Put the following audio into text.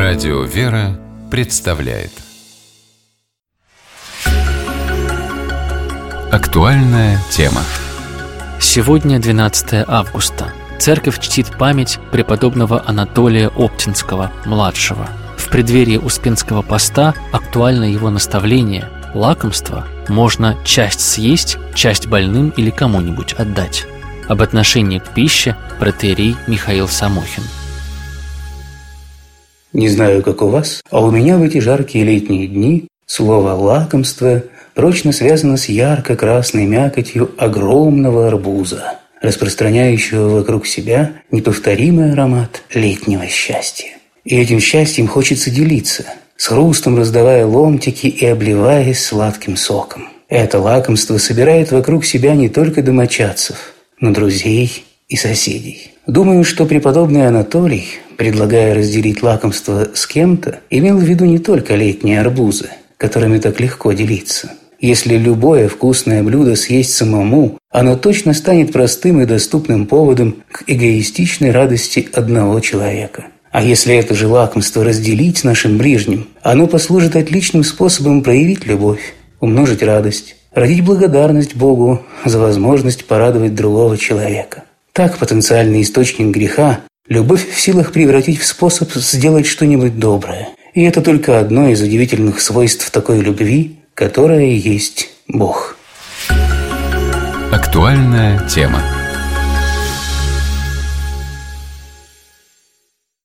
Радио «Вера» представляет актуальная тема. Сегодня 12 августа. Церковь чтит память преподобного Анатолия Оптинского, младшего. В преддверии Успенского поста актуально его наставление: лакомство можно часть съесть, часть больным или кому-нибудь отдать. Об отношении к пище протоиерей Михаил Самохин. Не знаю, как у вас, а у меня в эти жаркие летние дни слово «лакомство» прочно связано с ярко-красной мякотью огромного арбуза, распространяющего вокруг себя неповторимый аромат летнего счастья. И этим счастьем хочется делиться, с хрустом раздавая ломтики и обливаясь сладким соком. Это лакомство собирает вокруг себя не только домочадцев, но друзей и соседей. Думаю, что преподобный Анатолий, предлагая разделить лакомство с кем-то, имел в виду не только летние арбузы, которыми так легко делиться. Если любое вкусное блюдо съесть самому, оно точно станет простым и доступным поводом к эгоистичной радости одного человека. А если это же лакомство разделить с нашим ближним, оно послужит отличным способом проявить любовь, умножить радость, родить благодарность Богу за возможность порадовать другого человека. Так потенциальный источник греха любовь в силах превратить в способ сделать что-нибудь доброе. И это только одно из удивительных свойств такой любви, которая есть Бог. Актуальная тема.